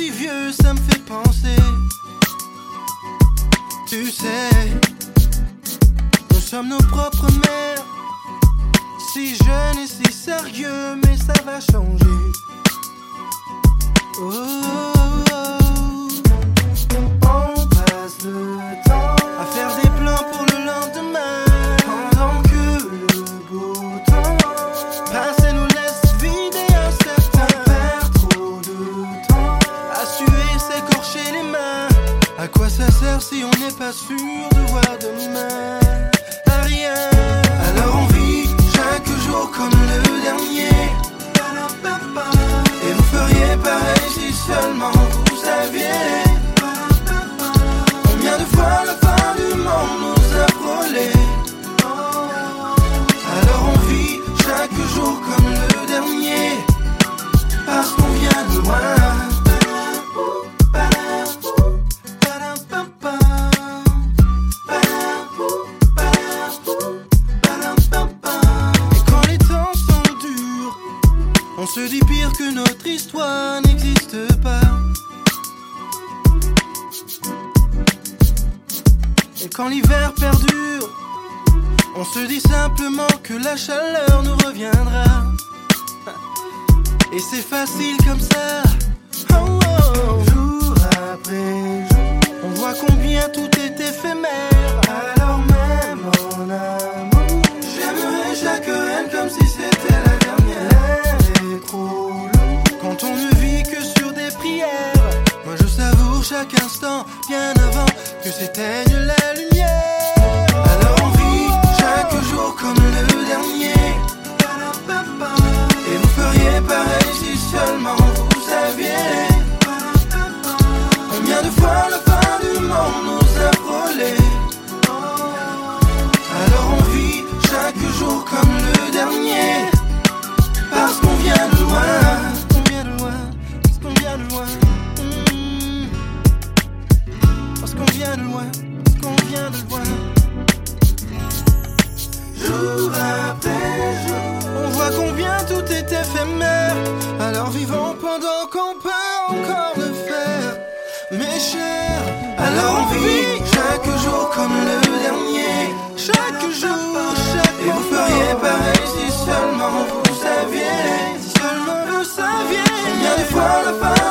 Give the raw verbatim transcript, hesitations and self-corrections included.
si vieux, ça me fait penser. Tu sais, nous sommes nos propres mères. Si jeune et si sérieux, mais ça va changer. Oh, oh, oh. On passe le temps à faire des plans pour le lendemain, pendant que le beau temps passe et nous laisse vides et incertains. On perd trop de temps à suer, s'écorcher les mains. À quoi ça sert si on n'est pas sûr de voir demain? À rien. Alors on vit chaque jour comme le dernier. Et vous feriez pareil si seulement vous saviez combien de fois la fin du monde nous a frôlés. Alors on vit chaque jour comme le dernier, parce qu'on vient de loin. On se dit pire que notre histoire n'existe pas. Et quand l'hiver perdure, on se dit simplement que la chaleur nous reviendra. Et c'est facile comme ça. Oh, oh. Jour après jour, on voit combien tout est éphémère. Alors même en amour, j'aimerais chaque reine comme si c'était la dernière. Trop long quand on ne vit que sur des prières. Moi je savoure chaque instant bien avant que s'éteigne la lumière. Alors on vit chaque jour comme le dernier. Et vous feriez pareil si seulement vous saviez combien de fois la fin du monde nous a frôlés. Alors on vit chaque jour comme le dernier, parce qu'on vient de loin, parce qu'on vient de loin, parce qu'on vient de loin, mmh. Parce qu'on vient de loin, parce qu'on vient de loin. Jour après jour, on voit combien tout est éphémère. Alors vivons pendant qu'on peut encore le faire, mes chers. Alors on vit chaque jour comme le dernier, chaque jour, chaque jour. Et vous feriez pareil si seulement vous saviez, si seulement vous saviez combien de fois la fin